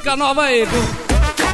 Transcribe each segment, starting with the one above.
música nova aí, viu?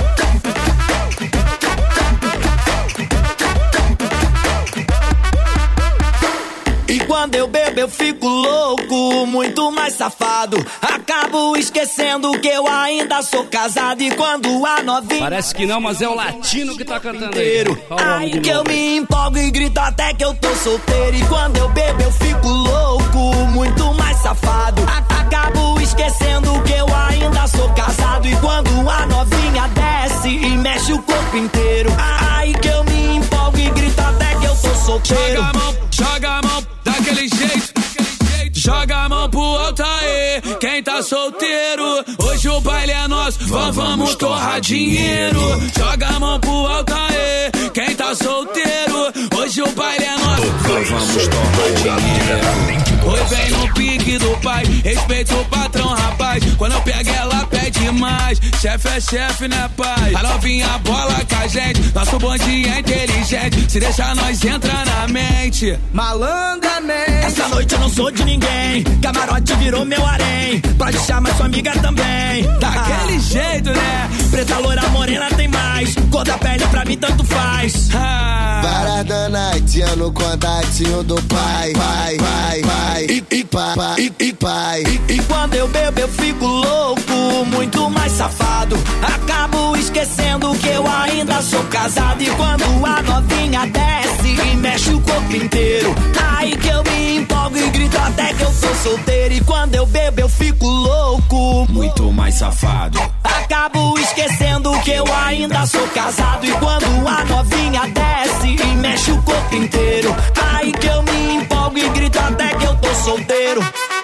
E quando eu bebo eu fico louco, muito mais safado. Acabo esquecendo que eu ainda sou casado. E quando a novinha... Parece que não, mas é o latino que tá cantando aí. Aí que eu me empolgo e grito até que eu tô solteiro. E quando eu bebo eu fico louco, muito mais safado. Acabo esquecendo que eu ainda sou casado. E quando a novinha desce e mexe o corpo inteiro, aí que eu me empolgo e grito até que eu tô solteiro. Joga a mão, daquele jeito. Joga a mão pro alto aí, quem tá solteiro. Hoje o baile é nosso, vamos torrar dinheiro. Joga a mão pro alto aí, quem tá solteiro. Hoje o baile é nosso, vamos torrar dinheiro. Oi, vem no pique do pai, respeita o patrão, rapaz. Quando eu pego ela pede mais, chefe é chefe, né, pai? A novinha bola com a gente, nosso bonde é inteligente. Se deixar nós entra na mente, malandramente. Essa noite eu não sou de ninguém, camarote virou meu harém. Pode chamar sua amiga também, daquele jeito, né? Preta, loira, morena tem mais, cor da pele pra mim tanto faz. Parada night, no contatinho do pai, pai, pai, pai. E pai. E quando eu bebo eu fico louco, muito mais safado. Acabo esquecendo que eu ainda sou casado. E quando a novinha desce e mexe o corpo inteiro, aí que eu me empolgo e grito até que eu tô solteiro. E quando eu bebo eu fico louco, muito mais safado. Acabo esquecendo que eu ainda sou casado. E quando a novinha desce e mexe o corpo inteiro, aí que eu me empolgo e grito até que eu tô solteiro.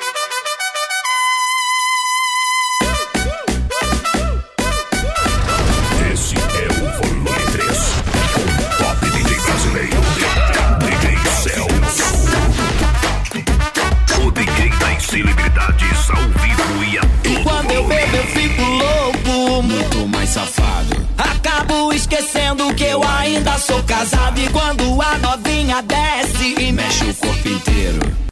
Esse é o volume 3, o top DJ brasileiro, DJ Celso. O DJ das celebridades ao vivo e a todo. E quando eu bebo eu fico louco, muito mais safado. Acabo esquecendo que eu ainda sou casado. E quando a novinha desce e mexe o corpo inteiro,